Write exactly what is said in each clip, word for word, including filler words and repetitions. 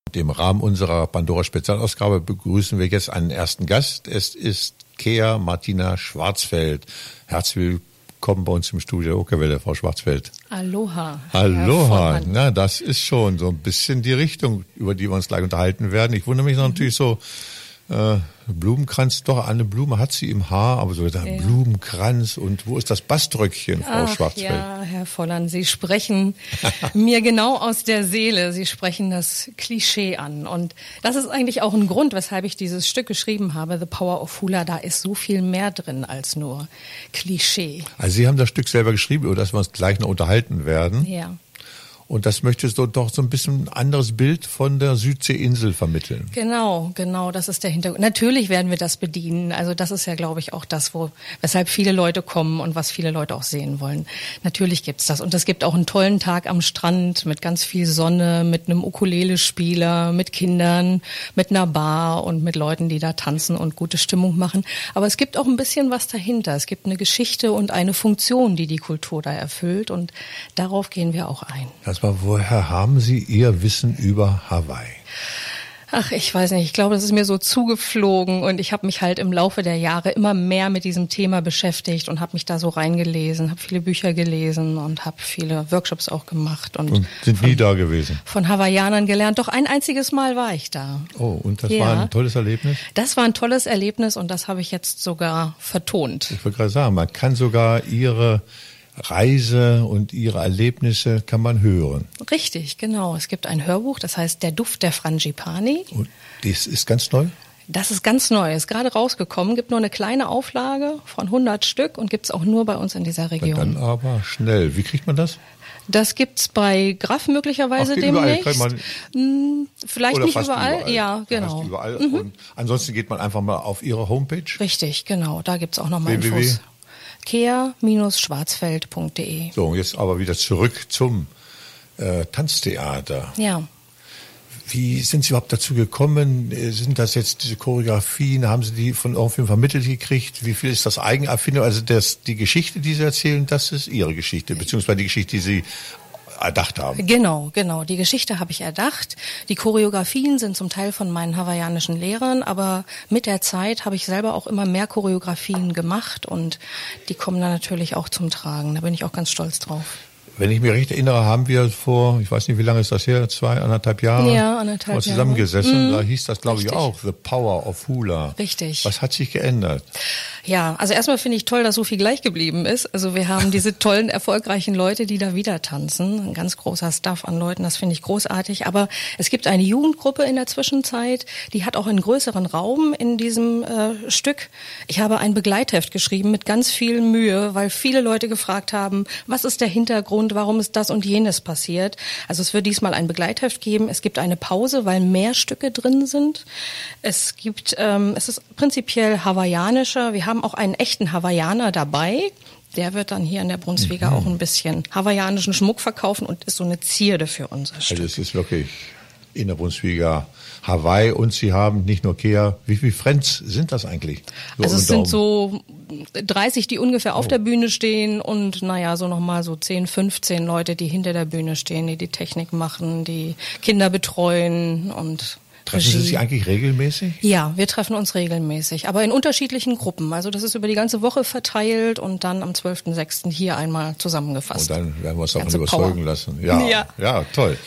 Im Rahmen unserer Pandora-Spezialausgabe begrüßen wir jetzt einen ersten Gast. Es ist Kea Martina Schwarzfeld. Herzlich willkommen bei uns im Studio der Okerwelle, Frau Schwarzfeld. Aloha. Aloha. Na, das ist schon so ein bisschen die Richtung, über die wir uns gleich unterhalten werden. Ich wundere mich mhm. natürlich so, äh, Blumenkranz, doch, eine Blume hat sie im Haar, aber so ein ja. Blumenkranz. Und wo ist das Baströckchen, Frau Ach, Schwarzfeld? Ja, Herr Volland, Sie sprechen mir genau aus der Seele. Sie sprechen das Klischee an. Und das ist eigentlich auch ein Grund, weshalb ich dieses Stück geschrieben habe, The Power of Hula. Da ist so viel mehr drin als nur Klischee. Also Sie haben das Stück selber geschrieben, über das wir uns gleich noch unterhalten werden. Ja. Und das möchtest du doch so ein bisschen ein anderes Bild von der Südseeinsel vermitteln. Genau, genau, das ist der Hintergrund. Natürlich werden wir das bedienen. Also das ist ja, glaube ich, auch das, wo, weshalb viele Leute kommen und was viele Leute auch sehen wollen. Natürlich gibt's das. Und es gibt auch einen tollen Tag am Strand mit ganz viel Sonne, mit einem Ukulele-Spieler, mit Kindern, mit einer Bar und mit Leuten, die da tanzen und gute Stimmung machen. Aber es gibt auch ein bisschen was dahinter. Es gibt eine Geschichte und eine Funktion, die die Kultur da erfüllt. Und darauf gehen wir auch ein. Das war, woher haben Sie Ihr Wissen über Hawaii? Ach, ich weiß nicht. Ich glaube, das ist mir so zugeflogen und ich habe mich halt im Laufe der Jahre immer mehr mit diesem Thema beschäftigt und habe mich da so reingelesen, habe viele Bücher gelesen und habe viele Workshops auch gemacht. Und, und sind von, nie da gewesen? Von Hawaiianern gelernt. Doch ein einziges Mal war ich da. Oh, und das ja. war ein tolles Erlebnis? Das war ein tolles Erlebnis und das habe ich jetzt sogar vertont. Ich wollte gerade sagen, man kann sogar Ihre Reise und ihre Erlebnisse kann man hören. Richtig, genau. Es gibt ein Hörbuch, das heißt Der Duft der Frangipani. Und das ist ganz neu? Das ist ganz neu, ist gerade rausgekommen, gibt nur eine kleine Auflage von hundert Stück und gibt's auch nur bei uns in dieser Region. Dann aber schnell. Wie kriegt man das? Das gibt's bei Graff möglicherweise Ach, demnächst. Überall kann man, Vielleicht oder nicht fast überall. überall. Ja, genau. Fast überall. Mhm. Und ansonsten geht man einfach mal auf Ihre Homepage. Richtig, genau. Da gibt's auch nochmal w w w Infos. kea Schwarzfeld punkt de. So, jetzt aber wieder zurück zum äh, Tanztheater. Ja. Wie sind Sie überhaupt dazu gekommen? Sind das jetzt diese Choreografien? Haben Sie die von irgendwem vermittelt gekriegt? Wie viel ist das Eigenerfindung? Also das, die Geschichte, die Sie erzählen, das ist Ihre Geschichte, beziehungsweise die Geschichte, die Sie erdacht haben. Genau, genau. Die Geschichte habe ich erdacht. Die Choreografien sind zum Teil von meinen hawaiianischen Lehrern, aber mit der Zeit habe ich selber auch immer mehr Choreografien gemacht und die kommen dann natürlich auch zum Tragen. Da bin ich auch ganz stolz drauf. Wenn ich mich recht erinnere, haben wir vor, ich weiß nicht, wie lange ist das her, zwei, anderthalb Jahre, ja, anderthalb mal zusammengesessen. Jahre. Da hieß das, glaube ich, auch The Power of Hula. Richtig. Was hat sich geändert? Ja, also erstmal finde ich toll, dass so viel gleich geblieben ist. Also wir haben diese tollen, erfolgreichen Leute, die da wieder tanzen. Ein ganz großer Staff an Leuten, das finde ich großartig. Aber es gibt eine Jugendgruppe in der Zwischenzeit, die hat auch einen größeren Raum in diesem äh, Stück. Ich habe ein Begleitheft geschrieben mit ganz viel Mühe, weil viele Leute gefragt haben, was ist der Hintergrund, warum ist das und jenes passiert. Also es wird diesmal ein Begleitheft geben. Es gibt eine Pause, weil mehr Stücke drin sind. Es gibt, ähm, es ist prinzipiell hawaiianischer. Wir haben auch einen echten Hawaiianer dabei. Der wird dann hier in der Brunswiga mhm. auch ein bisschen hawaiianischen Schmuck verkaufen und ist so eine Zierde für unser Stück. Also es ist wirklich in der Brunswiga Hawaii und Sie haben nicht nur Kea. Wie viele Friends sind das eigentlich? So also es sind so dreißig, die ungefähr auf oh. der Bühne stehen und naja, so nochmal so zehn, fünfzehn Leute, die hinter der Bühne stehen, die die Technik machen, die Kinder betreuen und Treffen Sie sich eigentlich regelmäßig? Ja, wir treffen uns regelmäßig, aber in unterschiedlichen Gruppen. Also das ist über die ganze Woche verteilt und dann am zwölften sechsten hier einmal zusammengefasst. Und dann werden wir uns davon überzeugen lassen. Ja, ja, ja, toll.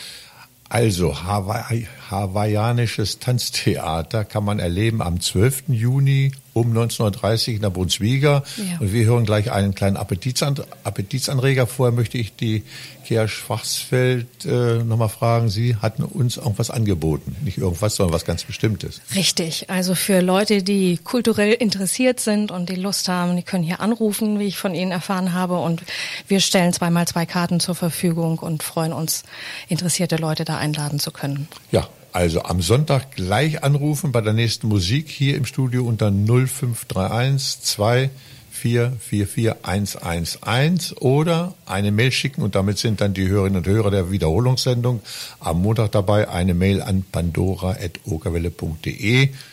Also, Hawaii, hawaiianisches Tanztheater kann man erleben am zwölften Juni um neunzehn Uhr dreißig in der Brunswiga. Ja. Und wir hören gleich einen kleinen Appetitsan- Appetitsanreger. Vorher möchte ich die Kea Schwarzfeld äh, nochmal fragen. Sie hatten uns irgendwas angeboten. Nicht irgendwas, sondern was ganz Bestimmtes. Richtig. Also für Leute, die kulturell interessiert sind und die Lust haben, die können hier anrufen, wie ich von Ihnen erfahren habe. Und wir stellen zweimal zwei Karten zur Verfügung und freuen uns, interessierte Leute da einladen zu können. Ja. Also am Sonntag gleich anrufen bei der nächsten Musik hier im Studio unter null fünf drei eins zwei vier vier vier eins eins eins oder eine Mail schicken und damit sind dann die Hörerinnen und Hörer der Wiederholungssendung am Montag dabei. Eine Mail an pandora at okerwelle punkt de.